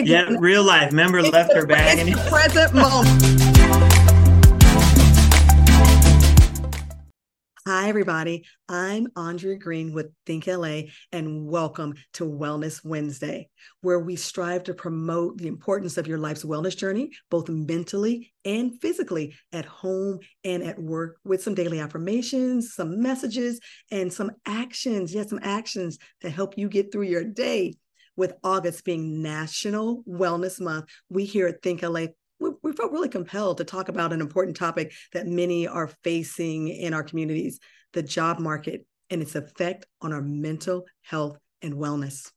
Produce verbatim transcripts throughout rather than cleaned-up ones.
Yeah, real life. Member It's left her the, bag it's and the present moment. Hi, everybody. I'm Andrea Green with Think L A, and welcome to Wellness Wednesday, where we strive to promote the importance of your life's wellness journey, both mentally and physically, at home and at work, with some daily affirmations, some messages, and some actions. Yes, some actions to help you get through your day. With August being National Wellness Month, we here at Think L A we, we felt really compelled to talk about an important topic that many are facing in our communities, the job market and its effect on our mental health and wellness.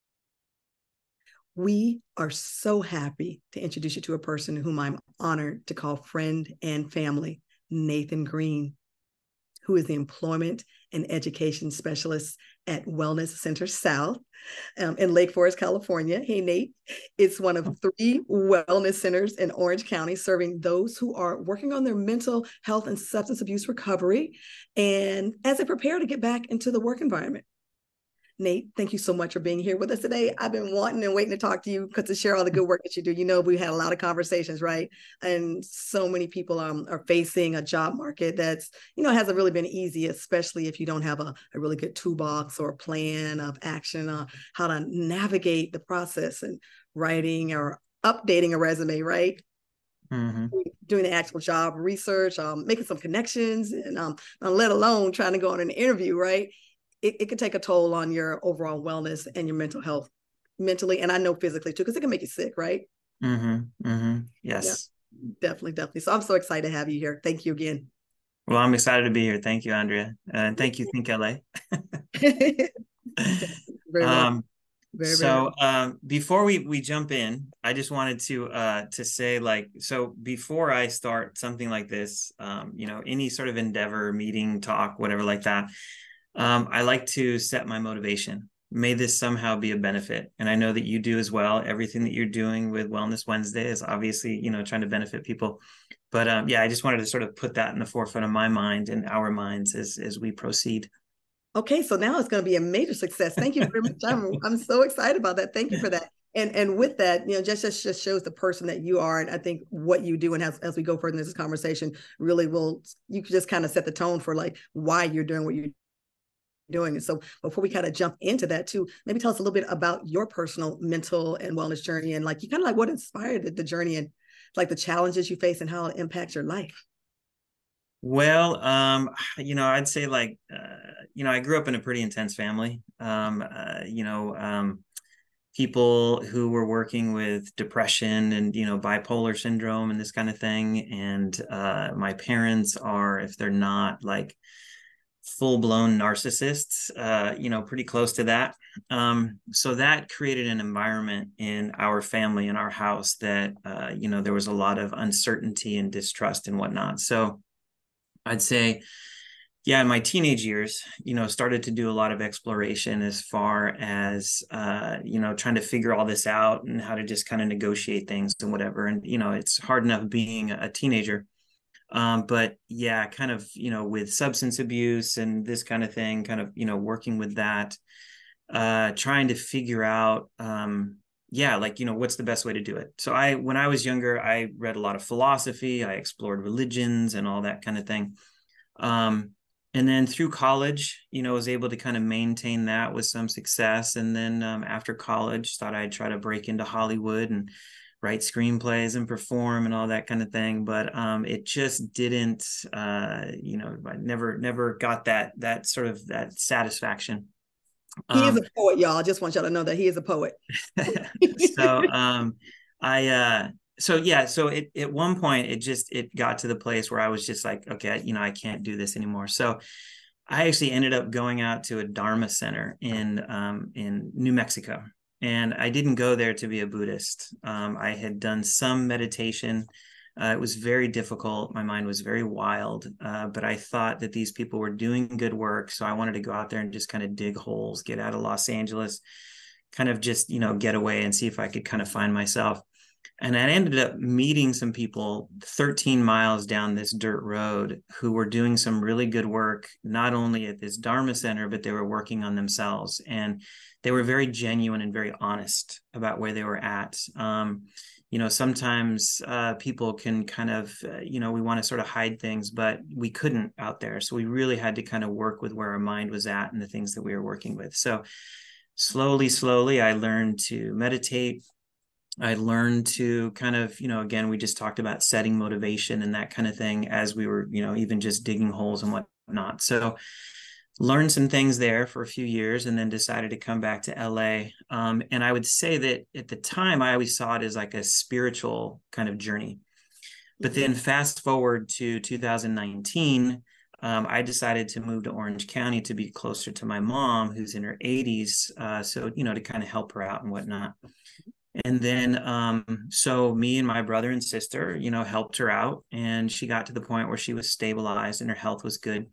We are so happy to introduce you to a person whom I'm honored to call friend and family, Nathan Green, who is the Employment and Education Specialist at Wellness Center South um, in Lake Forest, California. Hey, Nate. It's one of three wellness centers in Orange County serving those who are working on their mental health and substance abuse recovery and as they prepare to get back into the work environment. Nate, thank you so much for being here with us today. I've been wanting and waiting to talk to you because to share all the good work that you do. You know, we had a lot of conversations, right? And so many people um, are facing a job market that's, you know, hasn't really been easy, especially if you don't have a, a really good toolbox or a plan of action on how to navigate the process and writing or updating a resume, right? mm-hmm. Doing the actual job research, um, making some connections, and um, let alone trying to go on an interview, right? It, it could take a toll on your overall wellness and your mental health, mentally, and I know physically too, because it can make you sick, right? Mm-hmm. Mm-hmm. Yeah, Yes. definitely, definitely. So I'm so excited to have you here. Thank you again. Well, I'm excited to be here. Thank you, Andrea. Uh, and thank you, Think L A. Very well. um, Very, very, very. so um, before we we jump in, I just wanted to uh, to say, like, so before I start something like this, um, you know, any sort of endeavor, meeting, talk, whatever like that, um, I like to set my motivation. May this somehow be a benefit. And I know that you do as well. Everything that you're doing with Wellness Wednesday is obviously, you know, trying to benefit people. But um, yeah, I just wanted to sort of put that in the forefront of my mind and our minds as as we proceed. Okay, so now it's going to be a major success. Thank you very much. I'm I'm so excited about that. Thank you for that. And and with that, you know, just just, just shows the person that you are. And I think what you do, and as, as we go further in this conversation, really will, you can just kind of set the tone for like why you're doing what you're doing. And so before we kind of jump into that too, maybe tell us a little bit about your personal mental and wellness journey, and like you kind of like what inspired the, the journey, and like the challenges you face and how it impacts your life. Well, um, you know, I'd say like, uh, you know, I grew up in a pretty intense family. Um, uh, you know, um, people who were working with depression and, you know, bipolar syndrome and this kind of thing. And uh, my parents are, if they're not like full-blown narcissists, uh, you know, pretty close to that. Um, so that created an environment in our family, in our house, that, uh, you know, there was a lot of uncertainty and distrust and whatnot. So I'd say, yeah, in my teenage years, you know, started to do a lot of exploration as far as, uh, you know, trying to figure all this out and how to just kind of negotiate things and whatever. And, you know, it's hard enough being a teenager. Um, but yeah, kind of, you know, with substance abuse and this kind of thing, kind of, you know, working with that, uh, trying to figure out, um, yeah, like, you know, what's the best way to do it? So I, when I was younger, I read a lot of philosophy, I explored religions and all that kind of thing. Um, and then through college, you know, was able to kind of maintain that with some success. And then um, after college, thought I'd try to break into Hollywood and write screenplays and perform and all that kind of thing. But um, it just didn't, uh, you know, I never, never got that, that sort of that satisfaction. He is a Um, poet, y'all. I just want y'all to know that he is a poet. so um, I, uh, so yeah, so it, at one point it just, it got to the place where I was just like, okay, you know, I can't do this anymore. So I actually ended up going out to a Dharma center in, um, in New Mexico. And I didn't go there to be a Buddhist. Um, I had done some meditation. Uh, it was very difficult. My mind was very wild, uh, but I thought that these people were doing good work. So I wanted to go out there and just kind of dig holes, get out of Los Angeles, kind of just, you know, get away and see if I could kind of find myself. And I ended up meeting some people thirteen miles down this dirt road who were doing some really good work, not only at this Dharma center, but they were working on themselves. And they were very genuine and very honest about where they were at. Um, you know, sometimes uh, people can kind of, uh, you know, we want to sort of hide things, but we couldn't out there. So we really had to kind of work with where our mind was at and the things that we were working with. So slowly, slowly, I learned to meditate. I learned to kind of, you know, again, we just talked about setting motivation and that kind of thing as we were, you know, even just digging holes and whatnot. So learned some things there for a few years and then decided to come back to L A. Um, and I would say that at the time, I always saw it as like a spiritual kind of journey. But then fast forward to two thousand nineteen, um, I decided to move to Orange County to be closer to my mom, who's in her eighties. Uh, so, you know, to kind of help her out and whatnot. And then, um, so me and my brother and sister, you know, helped her out, and she got to the point where she was stabilized and her health was good.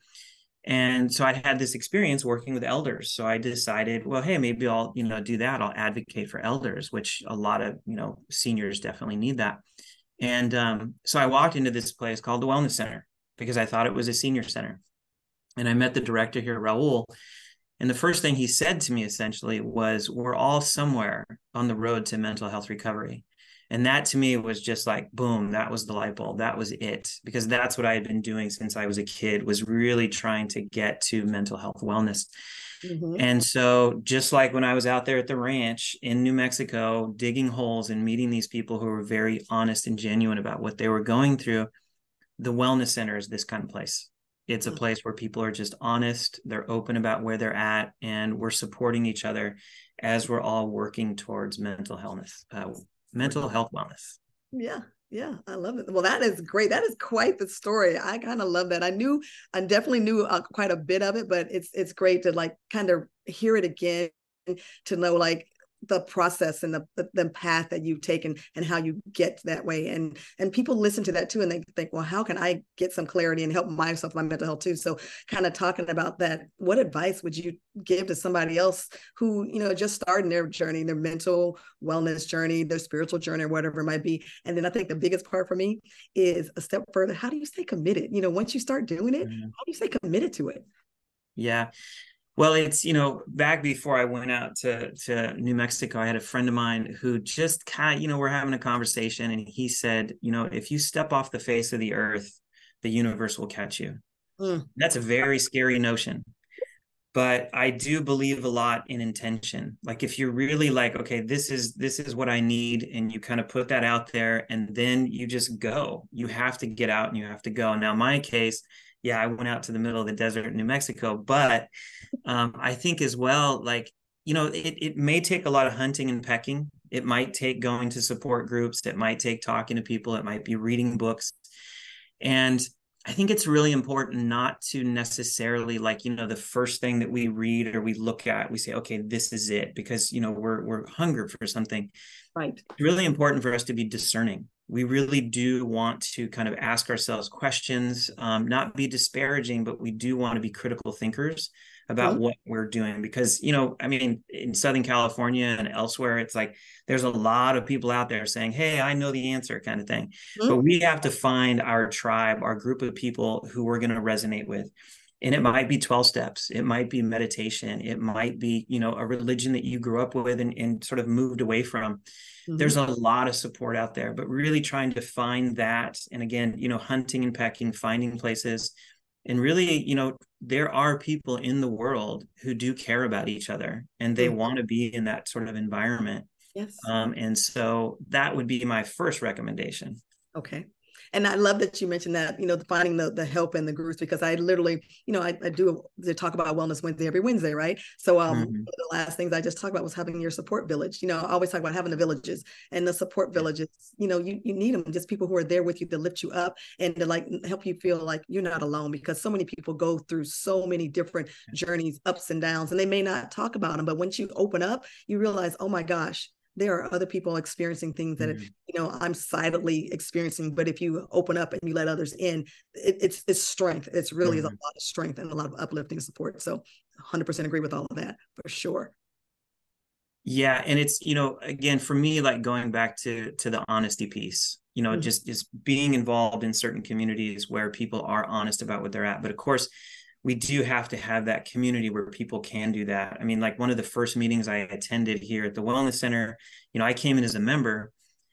And so I had this experience working with elders. So I decided, well, hey, maybe I'll, you know, do that. I'll advocate for elders, which a lot of, you know, seniors definitely need that. And um, so I walked into this place called the Wellness Center because I thought it was a senior center. And I met the director here, Raul. And the first thing he said to me essentially was, we're all somewhere on the road to mental health recovery. And that to me was just like, boom, that was the light bulb. That was it. Because that's what I had been doing since I was a kid, was really trying to get to mental health wellness. Mm-hmm. And so just like when I was out there at the ranch in New Mexico, digging holes and meeting these people who were very honest and genuine about what they were going through, the Wellness Center is this kind of place. It's a place where people are just honest, they're open about where they're at, and we're supporting each other as we're all working towards mental health, uh, mental health wellness. Yeah, yeah, I love it. Well, that is great. That is quite the story. I kind of love that. I knew, I definitely knew uh, quite a bit of it, but it's it's great to like kind of hear it again, to know like the process and the, the the path that you've taken and how you get that way. And and people listen to that too, and they think, well, how can I get some clarity and help myself, my mental health too? So kind of talking about that, what advice would you give to somebody else who, you know, just starting their journey, their mental wellness journey, their spiritual journey, or whatever it might be? And then I think the biggest part for me is a step further. How do you stay committed? You know, once you start doing it, mm-hmm. how do you stay committed to it? Yeah. Well, it's, you know, back before I went out to, to New Mexico, I had a friend of mine who just kind of, you know, we're having a conversation, and he said, you know, if you step off the face of the earth, the universe will catch you. Mm. That's a very scary notion. But I do believe a lot in intention. Like if you're really like, okay, this is, this is what I need. And you kind of put that out there, and then you just go, you have to get out and you have to go. Now, my case, yeah, I went out to the middle of the desert in New Mexico, but um, I think as well, like, you know, it, it may take a lot of hunting and pecking. It might take going to support groups. It might take talking to people. It might be reading books. And I think it's really important not to necessarily, like, you know, the first thing that we read or we look at, we say, okay, this is it, because, you know, we're, we're hungry for something. Right. It's really important for us to be discerning. We really do want to kind of ask ourselves questions, um, not be disparaging, but we do want to be critical thinkers about mm-hmm. what we're doing. Because, you know, I mean, in Southern California and elsewhere, it's like there's a lot of people out there saying, hey, I know the answer, kind of thing. Mm-hmm. But we have to find our tribe, our group of people who we're going to resonate with. And it might be twelve steps. It might be meditation. It might be, you know, a religion that you grew up with and, and sort of moved away from. Mm-hmm. There's a lot of support out there, but really trying to find that. And again, you know, hunting and pecking, finding places. And really, you know, there are people in the world who do care about each other, and they mm-hmm. want to be in that sort of environment. Yes. Um, and so that would be my first recommendation. Okay. And I love that you mentioned that, you know, finding the, the help in the groups, because I literally, you know, I, I do they talk about Wellness Wednesday every Wednesday, right? So um, mm-hmm. one of the last things I just talked about was having your support village. You know, I always talk about having the villages, and the support villages, you know, you, you need them, just people who are there with you to lift you up and to like help you feel like you're not alone, because so many people go through so many different journeys, ups and downs, and they may not talk about them. But once you open up, you realize, oh my gosh, there are other people experiencing things that, mm-hmm. you know, I'm silently experiencing. But if you open up and you let others in, it, it's it's strength. It's really mm-hmm. is a lot of strength and a lot of uplifting support. So one hundred percent agree with all of that, for sure. Yeah, and it's, you know, again, for me, like going back to to the honesty piece, you know, Mhm. just just being involved in certain communities where people are honest about what they're at. But of course, we do have to have that community where people can do that. I mean, like one of the first meetings I attended here at the Wellness Center, you know, I came in as a member,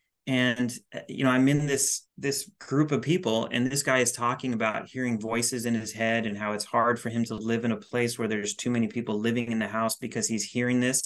and uh, you know, I'm in this this group of people, and this guy is talking about hearing voices in his head and how it's hard for him to live in a place where there's too many people living in the house because he's hearing this.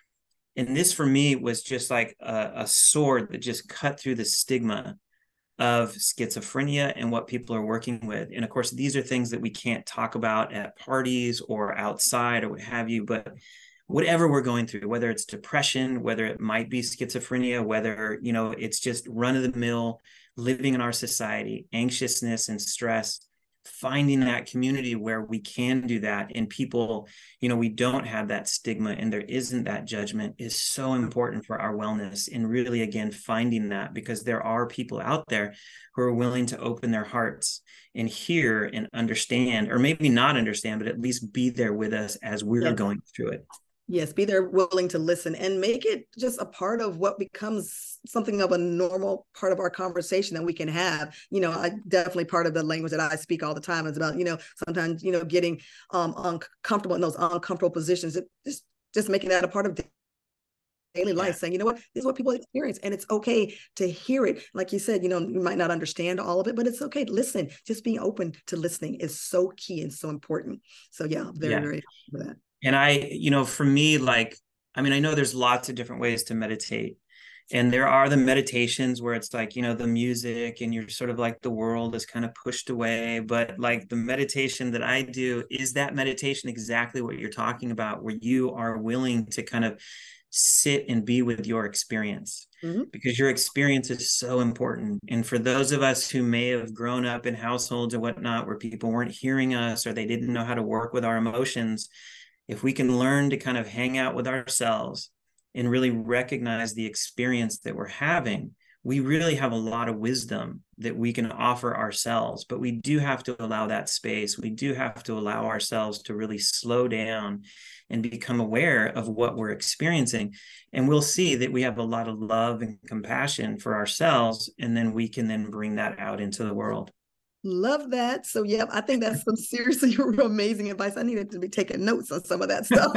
And this for me was just like a, a sword that just cut through the stigma of schizophrenia and what people are working with. And of course, these are things that we can't talk about at parties or outside or what have you. But whatever we're going through, whether it's depression, whether it might be schizophrenia, whether, you know, it's just run of the mill living in our society, anxiousness and stress, finding that community where we can do that, and people, you know, we don't have that stigma and there isn't that judgment, is so important for our wellness. And really, again, finding that, because there are people out there who are willing to open their hearts and hear and understand, or maybe not understand, but at least be there with us as we're Yes. going through it. Yes, be there willing to listen and make it just a part of what becomes something of a normal part of our conversation that we can have. You know, I definitely, part of the language that I speak all the time is about, you know, sometimes, you know, getting um uncomfortable in those uncomfortable positions. It, just just making that a part of daily life, Yeah. saying, you know what, this is what people experience, and it's okay to hear it. Like you said, you know, you might not understand all of it, but it's okay to listen. Just being open to listening is so key and so important. So yeah, very, Yeah. very happy for that. And I, you know, for me, like, I mean, I know there's lots of different ways to meditate. And there are the meditations where it's like, you know, the music and you're sort of like the world is kind of pushed away. But like the meditation that I do is that meditation exactly what you're talking about, where you are willing to kind of sit and be with your experience, Mm-hmm. because your experience is so important. And for those of us who may have grown up in households or whatnot where people weren't hearing us or they didn't know how to work with our emotions, if we can learn to kind of hang out with ourselves and really recognize the experience that we're having, we really have a lot of wisdom that we can offer ourselves. But we do have to allow that space. We do have to allow ourselves to really slow down and become aware of what we're experiencing. And we'll see that we have a lot of love and compassion for ourselves. And then we can then bring that out into the world. Love that. So, yeah, I think that's some seriously amazing advice. I needed to be taking notes on some of that stuff.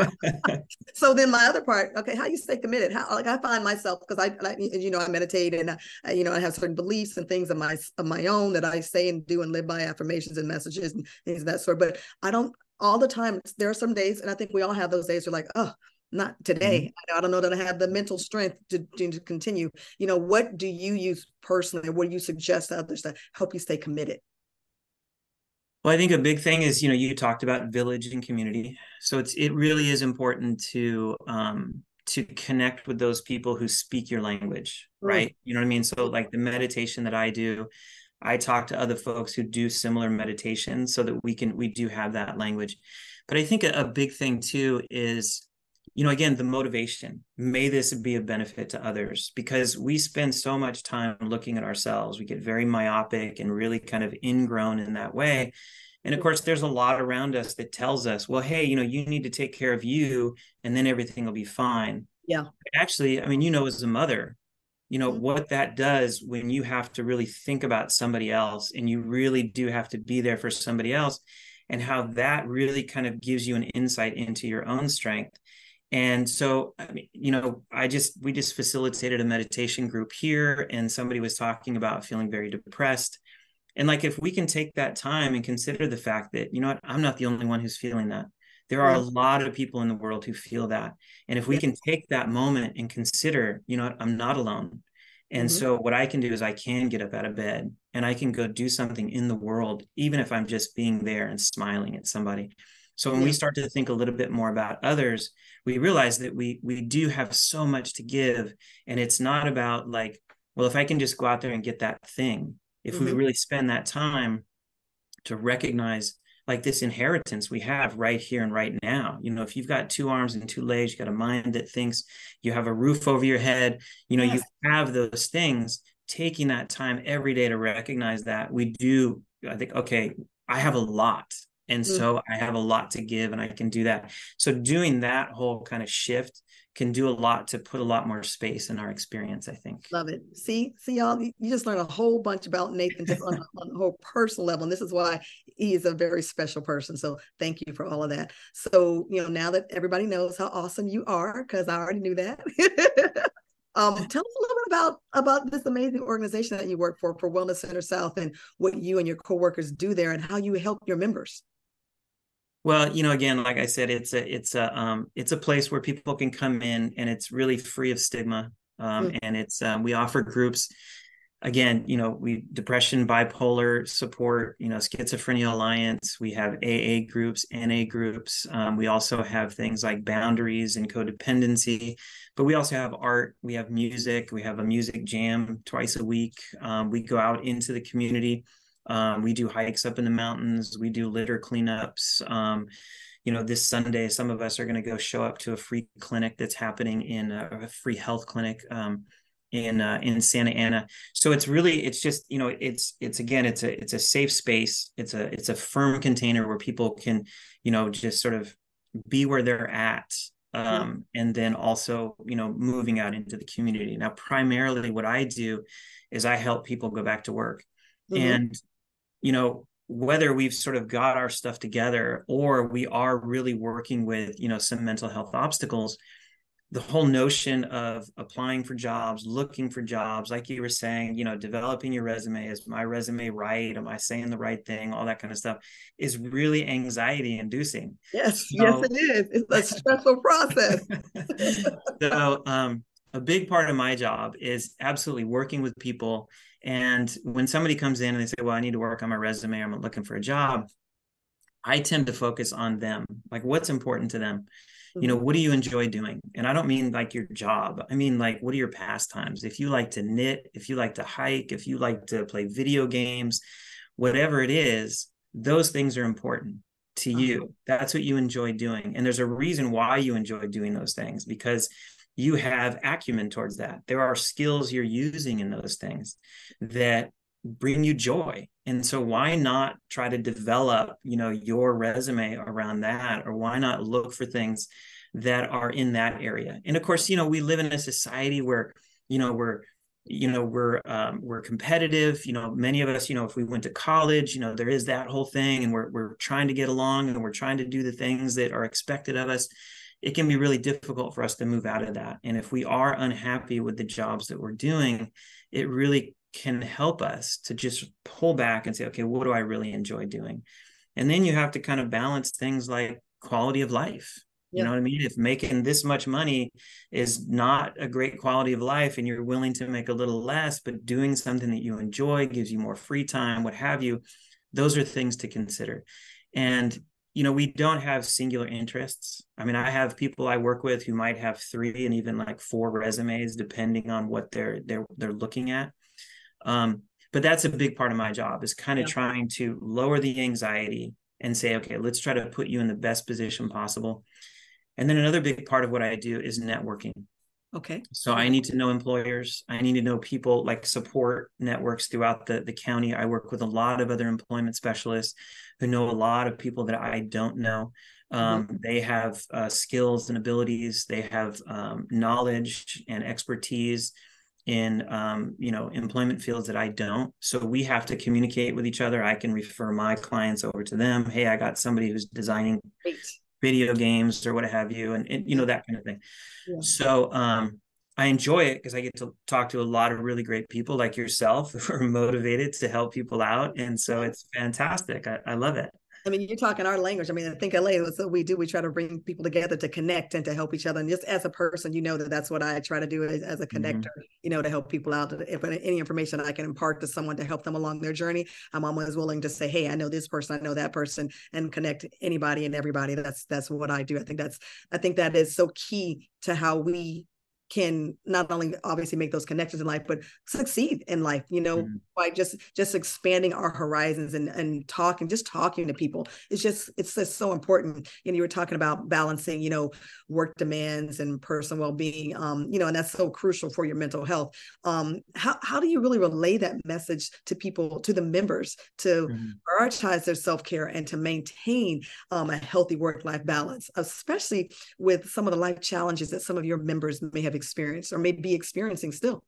So then my other part, okay, how you stay committed? How, like, I find myself, because I, like, you know, I meditate, and I, you know, I have certain beliefs and things of my of my own that I say and do and live by, affirmations and messages and things of that sort. But I don't all the time. There are some days, and I think we all have those days. You're like, oh, not today. Mm-hmm. I don't know that I have the mental strength to, to continue. You know, what do you use personally? What do you suggest to others to help you stay committed? Well, I think a big thing is, you know, you talked about village and community. So it's it really is important to um to connect with those people who speak your language, Mm. right? You know what I mean? So like the meditation that I do, I talk to other folks who do similar meditation so that we can we do have that language. But I think a, a big thing too is, you know, again, the motivation. May this be a benefit to others, because we spend so much time looking at ourselves. We get very myopic and really kind of ingrown in that way. And of course, there's a lot around us that tells us, well, hey, you know, you need to take care of you and then everything will be fine. Yeah. Actually, I mean, you know, as a mother, you know, Mm-hmm. what that does when you have to really think about somebody else and you really do have to be there for somebody else, and how that really kind of gives you an insight into your own strength. And so, I mean, you know, I just, we just facilitated a meditation group here, and somebody was talking about feeling very depressed. And like, if we can take that time and consider the fact that, you know what, I'm not the only one who's feeling that. There are a Mm. lot of people in the world who feel that. And if we Yeah. can take that moment and consider, you know what, I'm not alone. And Mm-hmm. so what I can do is I can get up out of bed and I can go do something in the world, even if I'm just being there and smiling at somebody. So when we Yeah. start to think a little bit more about others, we realize that we we do have so much to give. And it's not about like, well, if I can just go out there and get that thing, if we Mm-hmm. really spend that time to recognize like this inheritance we have right here and right now. You know, if you've got two arms and two legs, you got a mind that thinks, you have a roof over your head, you know, you Yes. have those things. Taking that time every day to recognize that, we do, I think, okay, I have a lot. And Mm. so I have a lot to give and I can do that. So doing that whole kind of shift can do a lot to put a lot more space in our experience, I think. Love it. See, see, y'all, you just learned a whole bunch about Nathan just on, on a whole personal level. And this is why he is a very special person. So thank you for all of that. So, you know, now that everybody knows how awesome you are, because I already knew that. um, tell us a little bit about, about this amazing organization that you work for, for Wellness Center South, and what you and your coworkers do there and how you help your members. Well, you know, again, like I said, it's a it's a um, it's a place where people can come in, and it's really free of stigma. Um, Mm. and it's um, we offer groups. Again, you know, we depression, bipolar support. You know, Schizophrenia Alliance. We have A A groups, N A groups. Um, we also have things like boundaries and codependency. But we also have art. We have music. We have a music jam twice a week. Um, we go out into the community. Um, we do hikes up in the mountains. We do litter cleanups. Um, you know, this Sunday, some of us are going to go show up to a free clinic that's happening in a, a free health clinic um, in uh, in Santa Ana. So it's really, it's just, you know, it's it's again, it's a it's a safe space. It's a it's a firm container where people can, you know, just sort of be where they're at. Um, and then also, you know, moving out into the community. Now, primarily what I do is I help people go back to work. Mm-hmm. And you know, whether we've sort of got our stuff together or we are really working with, you know, some mental health obstacles, the whole notion of applying for jobs, looking for jobs, like you were saying, you know, developing your resume, is my resume right? Am I saying the right thing? All that kind of stuff is really anxiety inducing. Yes, yes, So, it is. It's a stressful process. so um, a big part of my job is absolutely working with people. And when somebody comes in and they say, well, I need to work on my resume, I'm looking for a job, I tend to focus on them, like what's important to them. You know, what do you enjoy doing? And I don't mean like your job. I mean, like, what are your pastimes? If you like to knit, if you like to hike, if you like to play video games, whatever it is, those things are important to you. That's what you enjoy doing. And there's a reason why you enjoy doing those things, because you have acumen towards that. There are skills you're using in those things that bring you joy. And so why not try to develop, you know, your resume around that? Or why not look for things that are in that area? And of course, you know, we live in a society where, you know, we're you know we're um, we're competitive. You know, many of us, you know, if we went to college, you know, there is that whole thing, and we're we're trying to get along, and we're trying to do the things that are expected of us. It can be really difficult for us to move out of that. And if we are unhappy with the jobs that we're doing, it really can help us to just pull back and say, okay, what do I really enjoy doing? And then you have to kind of balance things like quality of life. You know what I mean? If making this much money is not a great quality of life and you're willing to make a little less, but doing something that you enjoy, gives you more free time, what have you, those are things to consider. And, you know, we don't have singular interests. I mean, I have people I work with who might have three and even like four resumes, depending on what they're they're they're looking at. Um, but that's a big part of my job, is kind of yeah. trying to lower the anxiety and say, okay, let's try to put you in the best position possible. And then another big part of what I do is networking. Okay. So I need to know employers. I need to know people, like support networks throughout the, the county. I work with a lot of other employment specialists who know a lot of people that I don't know. Um, mm-hmm. They have uh, skills and abilities. They have um, knowledge and expertise in um, you know, employment fields that I don't. So we have to communicate with each other. I can refer my clients over to them. Hey, I got somebody who's designing Great. video games or what have you, and, and you know, that kind of thing. Yeah. So um, I enjoy it because I get to talk to a lot of really great people like yourself who are motivated to help people out. And so yeah. it's fantastic. I, I love it. I mean, you're talking our language. I mean, I think L A, that's what we do. We try to bring people together to connect and to help each other. And just as a person, you know, that that's what I try to do as, as a connector, mm-hmm. you know, to help people out. If any information I can impart to someone to help them along their journey, I'm always willing to say, hey, I know this person, I know that person, and connect anybody and everybody. That's, that's what I do. I think that's, I think that is so key to how we can not only obviously make those connections in life, but succeed in life, you know, mm-hmm. by just just expanding our horizons and and talking, just talking to people. It's just it's just so important. And you were talking about balancing, you know, work demands and personal well-being, um, you know, and that's so crucial for your mental health. Um, how how do you really relay that message to people, to the members, to mm-hmm. prioritize their self-care and to maintain um, a healthy work-life balance, especially with some of the life challenges that some of your members may have experienced or may be experiencing still?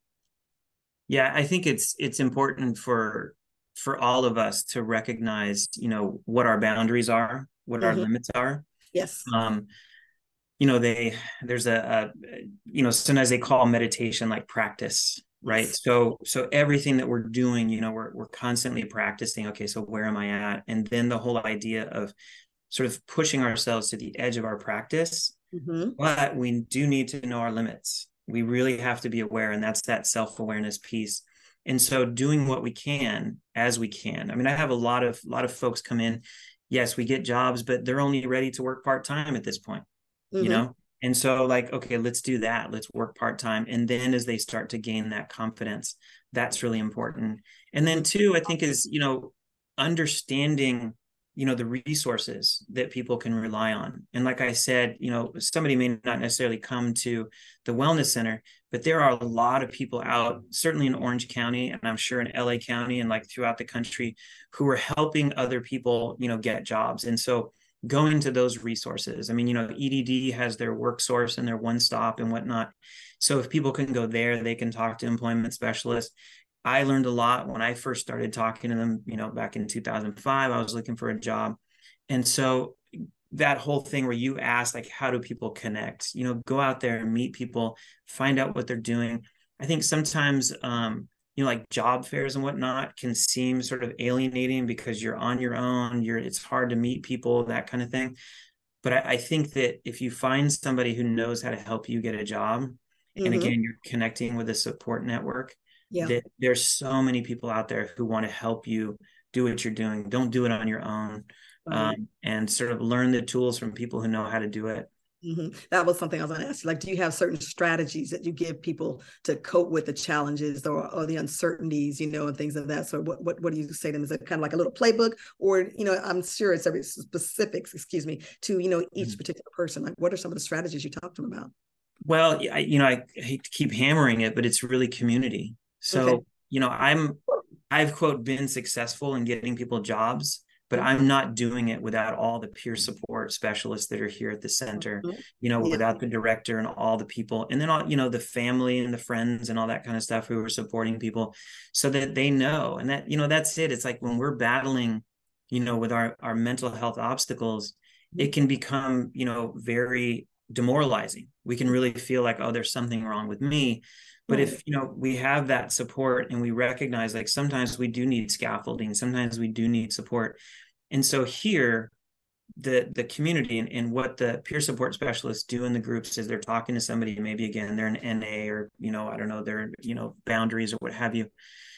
Yeah, I think it's it's important for for all of us to recognize, you know, what our boundaries are, what mm-hmm. our limits are. Yes. Um, you know, they there's a, a you know, sometimes they call meditation like practice, right? Yes. So so everything that we're doing, you know, we're we're constantly practicing. Okay, so where am I at? And then the whole idea of sort of pushing ourselves to the edge of our practice. Mm-hmm. But we do need to know our limits. We really have to be aware, and that's that self-awareness piece. And so doing what we can as we can. I mean, I have a lot of a lot of folks come in. Yes, we get jobs, but they're only ready to work part-time at this point, mm-hmm. you know? And so like, okay, let's do that. Let's work part-time. And then as they start to gain that confidence, that's really important. And then two, I think is, you know, understanding you know, the resources that people can rely on. And like I said, you know, somebody may not necessarily come to the wellness center, but there are a lot of people out, certainly in Orange County, and I'm sure in L A County and like throughout the country, who are helping other people, you know, get jobs. And so going to those resources, I mean, you know, E D D has their work source and their one stop and whatnot. So if people can go there, they can talk to employment specialists. I learned a lot when I first started talking to them, you know, back in two thousand five, I was looking for a job. And so that whole thing where you ask, like, how do people connect, you know, go out there and meet people, find out what they're doing. I think sometimes, um, you know, like job fairs and whatnot can seem sort of alienating because you're on your own, you're, it's hard to meet people, that kind of thing. But I, I think that if you find somebody who knows how to help you get a job, mm-hmm. and again, you're connecting with a support network, yeah. that there's so many people out there who want to help you do what you're doing. Don't do it on your own, right. um, and sort of learn the tools from people who know how to do it. Mm-hmm. That was something I was going to ask you. Like, do you have certain strategies that you give people to cope with the challenges or, or the uncertainties, you know, and things of that sort? What, what, what do you say to them? Is it kind of like a little playbook, or, you know, I'm sure it's every specifics, excuse me, to, you know, each mm-hmm. particular person? Like, what are some of the strategies you talk to them about? Well, I, you know, I hate to keep hammering it, but it's really community. So, okay. you know, I'm, I've quote, been successful in getting people jobs, but I'm not doing it without all the peer support specialists that are here at the center, you know, yeah. without the director and all the people, and then all, you know, the family and the friends and all that kind of stuff who are supporting people so that they know. And that, you know, that's it. It's like when we're battling, you know, with our, our mental health obstacles, it can become, you know, very demoralizing. We can really feel like, oh, there's something wrong with me. But if, you know, we have that support and we recognize, like, sometimes we do need scaffolding, sometimes we do need support. And so here, the the community and, and what the peer support specialists do in the groups is they're talking to somebody, maybe again, they're an N A or, you know, I don't know, they're, you know, boundaries or what have you.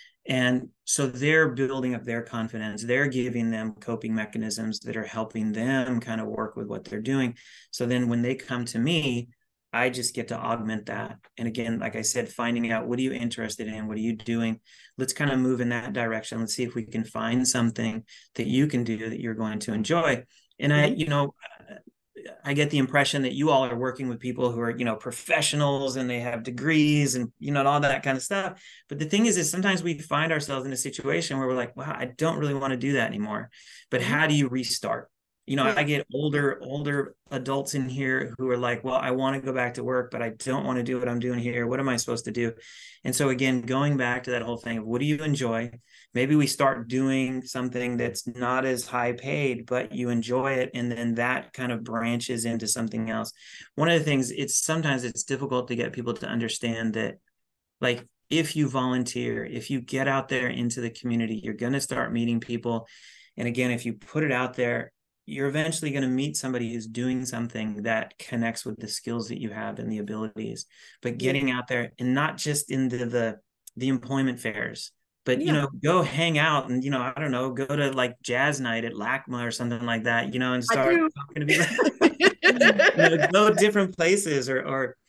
And so they're building up their confidence. They're giving them coping mechanisms that are helping them kind of work with what they're doing. So then when they come to me, I just get to augment that. And again, like I said, finding out, what are you interested in? What are you doing? Let's kind of move in that direction. Let's see if we can find something that you can do that you're going to enjoy. And I, you know, I get the impression that you all are working with people who are, you know, professionals and they have degrees and, you know, and all that kind of stuff. But the thing is, is sometimes we find ourselves in a situation where we're like, wow, I don't really want to do that anymore. But how do you restart? You know, yeah. I get older, older adults in here who are like, well, I want to go back to work, but I don't want to do what I'm doing here. What am I supposed to do? And so again, going back to that whole thing of, what do you enjoy? Maybe we start doing something that's not as high paid, but you enjoy it. And then that kind of branches into something else. One of the things, it's sometimes it's difficult to get people to understand that, like, if you volunteer, if you get out there into the community, you're going to start meeting people. And again, if you put it out there, you're eventually going to meet somebody who's doing something that connects with the skills that you have and the abilities. But getting out there, and not just into the the employment fairs, but yeah. you know, go hang out and, you know, I don't know, go to like jazz night at LACMA or something like that, you know, and start talking to people. You know, go different places, or or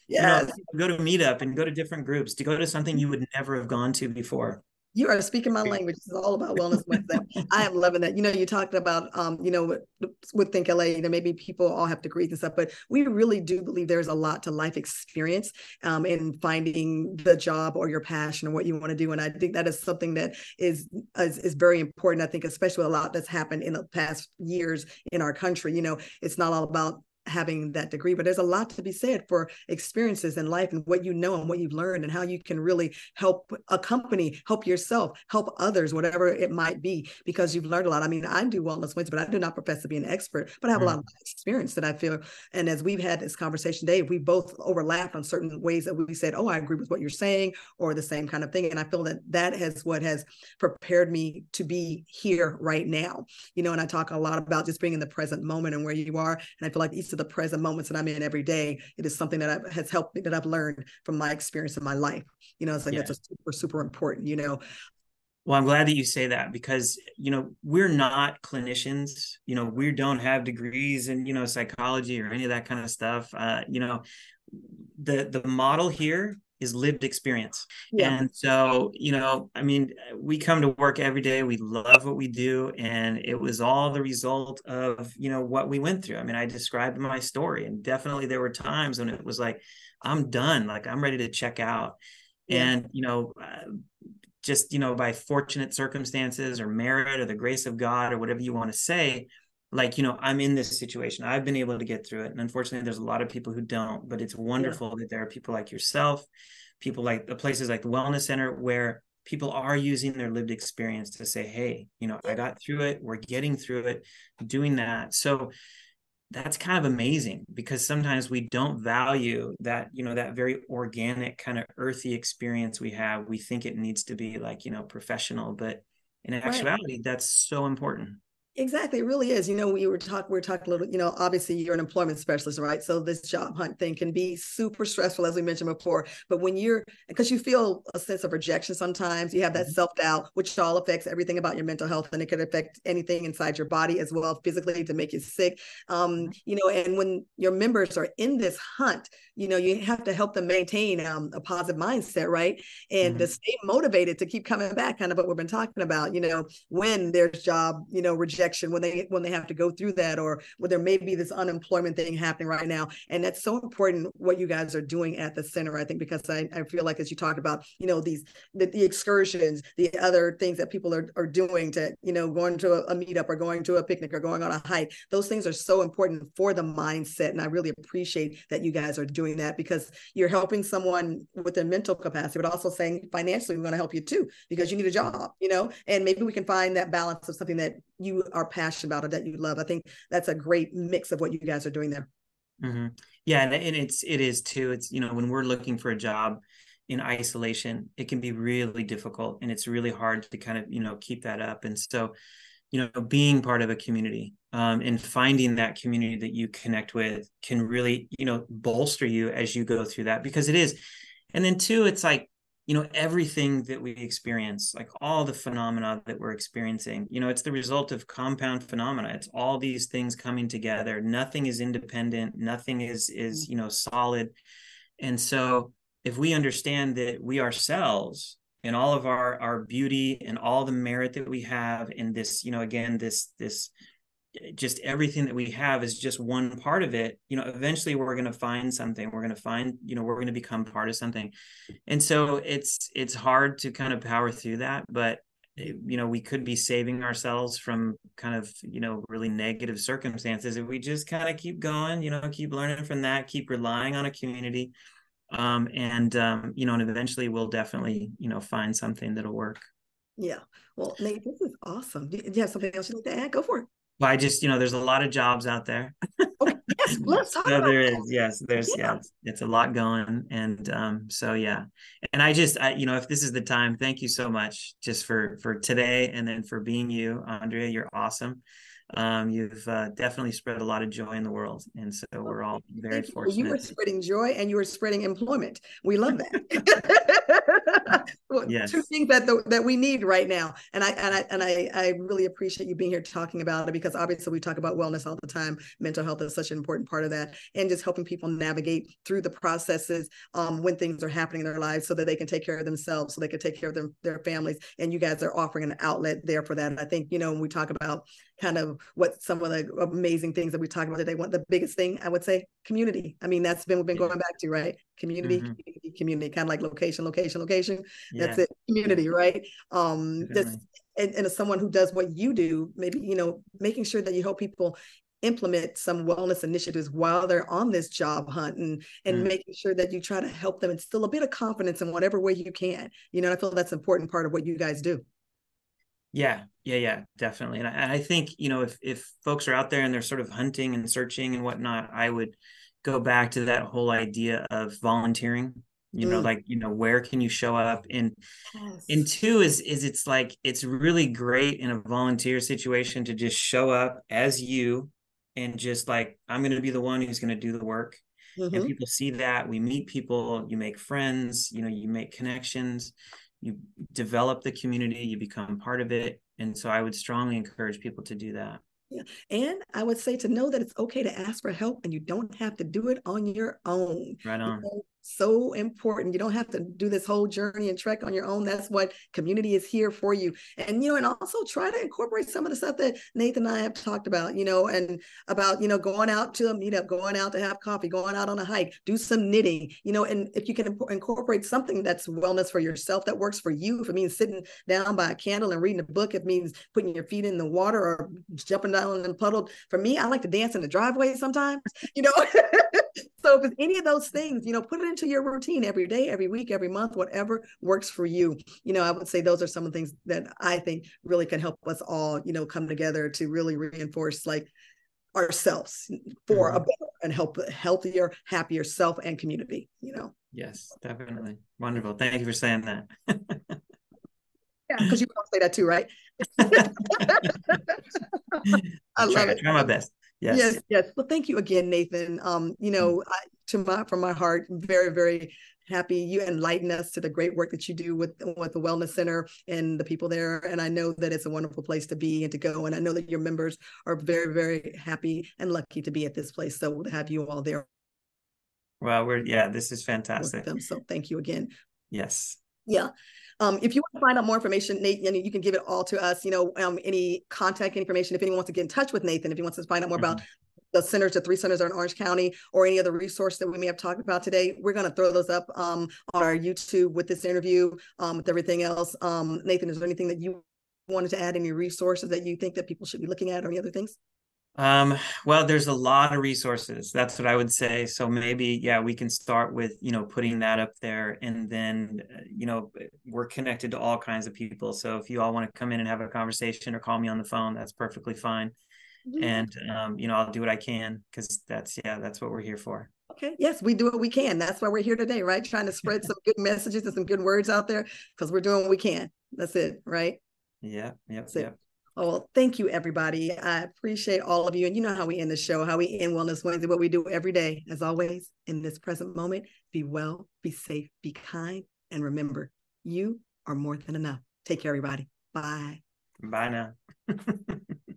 you know, Yes. go to meetup and go to different groups, to go to something you would never have gone to before. You are speaking my language. It's all about Wellness Wednesday. I am loving that. You know, you talked about, um, you know, with, with Think L A, you know, maybe people all have degrees and stuff, but we really do believe there's a lot to life experience um, in finding the job or your passion or what you want to do. And I think that is something that is, is, is very important. I think, especially with a lot that's happened in the past years in our country, you know, it's not all about having that degree, but there's a lot to be said for experiences in life and what you know and what you've learned and how you can really help a company, help yourself, help others, whatever it might be, because you've learned a lot. I mean, I do Wellness Wednesday, but I do not profess to be an expert, but I have mm. a lot of experience that I feel. And as we've had this conversation today, we both overlapped on certain ways that we said, oh, I agree with what you're saying, or the same kind of thing. And I feel that that has what has prepared me to be here right now, you know, and I talk a lot about just being in the present moment and where you are. And I feel like each of the present moments that I'm in every day, it is something that I've, has helped me, that I've learned from my experience in my life. You know, it's like, yeah. that's a super, super important, you know. Well, I'm glad that you say that, because, you know, we're not clinicians, you know, we don't have degrees in, you know, psychology or any of that kind of stuff. Uh, you know, the, the model here is lived experience. Yeah. And so, you know, I mean, we come to work every day. We love what we do. And it was all the result of, you know, what we went through. I mean, I described my story, and definitely there were times when it was like, I'm done, like I'm ready to check out. Yeah. And, you know, uh, just, you know, by fortunate circumstances or merit or the grace of God or whatever you want to say, like, you know, I'm in this situation. I've been able to get through it. And unfortunately, there's a lot of people who don't, but it's wonderful yeah. that there are people like yourself, people like the places like the Wellness Center, where people are using their lived experience to say, hey, you know, I got through it. We're getting through it, doing that. So that's kind of amazing, because sometimes we don't value that, you know, that very organic kind of earthy experience we have. We think it needs to be like, you know, professional, but in actuality, right. that's so important. Exactly. It really is. You know, we were talking, we were talking a little, you know, obviously you're an employment specialist, right? So this job hunt thing can be super stressful, as we mentioned before. But when you're, because you feel a sense of rejection sometimes, you have that mm-hmm. self-doubt, which all affects everything about your mental health, and it could affect anything inside your body as well, physically, to make you sick. Um, you know, and when your members are in this hunt, you know, you have to help them maintain um, a positive mindset, right? And mm-hmm. to stay motivated to keep coming back, kind of what we've been talking about, you know, when there's job, you know, rejection, when they when they have to go through that, or when there may be this unemployment thing happening right now. And that's so important what you guys are doing at the center, I think, because I, I feel like, as you talked about, you know, these the, the excursions, the other things that people are, are doing, to, you know, going to a, a meetup or going to a picnic or going on a hike, those things are so important for the mindset. And I really appreciate that you guys are doing that, because you're helping someone with their mental capacity, but also saying financially, we're going to help you too, because you need a job, you know, and maybe we can find that balance of something that you are passionate about or that you love. I think that's a great mix of what you guys are doing there. Mm-hmm. Yeah. And, and it's, it is too. It's, you know, when we're looking for a job in isolation, it can be really difficult, and it's really hard to kind of, you know, keep that up. And so, you know, being part of a community um, and finding that community that you connect with can really, you know, bolster you as you go through that, because it is. And then two, it's like, you know, everything that we experience, like all the phenomena that we're experiencing, you know, it's the result of compound phenomena. It's all these things coming together. Nothing is independent. Nothing is, is, you know, solid. And so if we understand that we ourselves, and all of our, our beauty and all the merit that we have in this, you know, again, this, this, just everything that we have is just one part of it, you know, eventually we're going to find something, we're going to find, you know, we're going to become part of something. And so it's, it's hard to kind of power through that, but, you know, we could be saving ourselves from kind of, you know, really negative circumstances if we just kind of keep going, you know, keep learning from that, keep relying on a community. Um, and, um, you know, and eventually we'll definitely, you know, find something that'll work. Yeah. Well, Nate, this is awesome. Do you have something else you'd like to add? Go for it. Well, I just, you know, there's a lot of jobs out there. Okay. Yes, let's talk so about there that. is, yes, there's, yeah, yeah it's, it's a lot going. And um, so, yeah. And I just, I, you know, if this is the time, thank you so much just for, for today. And then for being you, Andrea, you're awesome. um, you've uh, definitely spread a lot of joy in the world. And so Well, we're all very thank you. Well, you were fortunate. spreading joy and you were spreading employment. We love that. Well, two Yes. things that the, that we need right now. And I and I and I I really appreciate you being here talking about it, because obviously we talk about wellness all the time. Mental health is such an important part of that, and just helping people navigate through the processes um, when things are happening in their lives, so that they can take care of themselves, so they can take care of them, their families. And you guys are offering an outlet there for that. And I think, you know, when we talk about kind of what some of the amazing things that we talked about today, one the biggest thing I would say, community. I mean, that's been we've been Yeah. going back to, right? Community, Mm-hmm. community, community, kind of like location, location, location. That's Yeah. it. Yeah. Community, right? Um, that's Definitely. and, and as someone who does what you do, maybe, you know, making sure that you help people implement some wellness initiatives while they're on this job hunt, and and Mm. making sure that you try to help them instill a bit of confidence in whatever way you can. You know, I feel that's an important part of what you guys do. Yeah, yeah, yeah, definitely. And I, I think, you know, if if folks are out there and they're sort of hunting and searching and whatnot, I would go back to that whole idea of volunteering. You know, Mm. like, you know, where can you show up? And and Yes. two is is it's like it's really great in a volunteer situation to just show up as you and just like, I'm going to be the one who's going to do the work. And Mm-hmm. people see that. We meet people, you make friends, you know, you make connections, you develop the community, you become part of it. And so I would strongly encourage people to do that. Yeah. And I would say to know that it's okay to ask for help and you don't have to do it on your own. Right You on. know, so important. You don't have to do this whole journey and trek on your own. That's what community is here for you. And, you know, and also try to incorporate some of the stuff that Nathan and I have talked about, you know, and about, you know, going out to a meetup, going out to have coffee, going out on a hike, do some knitting, you know, and if you can incorporate something that's wellness for yourself, that works for you. If it means sitting down by a candle and reading a book, it means putting your feet in the water or jumping down and puddled. For me, I like to dance in the driveway sometimes, you know. So if it's any of those things, you know, put it into your routine every day, every week, every month, whatever works for you. You know, I would say those are some of the things that I think really can help us all, you know, come together to really reinforce like ourselves for a Mm-hmm. better and help healthier, happier self and community, you know. Yes, definitely. Wonderful. Thank you for saying that. Yeah, because you can say that too, right? I I try, love I it. try my best. Yes. Yes, yes. Well, thank you again, Nathan. Um, you know, I, to my from my heart, very, very happy you enlighten us to the great work that you do with with the Wellness Center and the people there. And I know that it's a wonderful place to be and to go. And I know that your members are very, very happy and lucky to be at this place. So to have you all there Well, we're, yeah, this is with fantastic. them. So thank you again. Yes. Yeah. Um, if you want to find out more information, Nate, you, know, you can give it all to us. You know, um, any contact information. If anyone wants to get in touch with Nathan, if he wants to find out more Mm-hmm. about the centers, the three centers are in Orange County, or any other resource that we may have talked about today, we're going to throw those up um, on our YouTube with this interview, um, with everything else. Um, Nathan, is there anything that you wanted to add? Any resources that you think that people should be looking at, or any other things? Um, well, there's a lot of resources. That's what I would say. So maybe, yeah, we can start with, you know, putting that up there, and then, uh, you know, we're connected to all kinds of people. So if you all want to come in and have a conversation or call me on the phone, that's perfectly fine. Yeah. And, um, you know, I'll do what I can, because that's, yeah, that's what we're here for. Okay. Yes, we do what we can. That's why we're here today, right? Trying to spread some good messages and some good words out there, because we're doing what we can. That's it, right? Yeah, yep, That's it. yep. Oh, well, thank you, everybody. I appreciate all of you. And you know how we end the show, how we end Wellness Wednesday, what we do every day. As always, in this present moment, be well, be safe, be kind, and remember, you are more than enough. Take care, everybody. Bye. Bye now.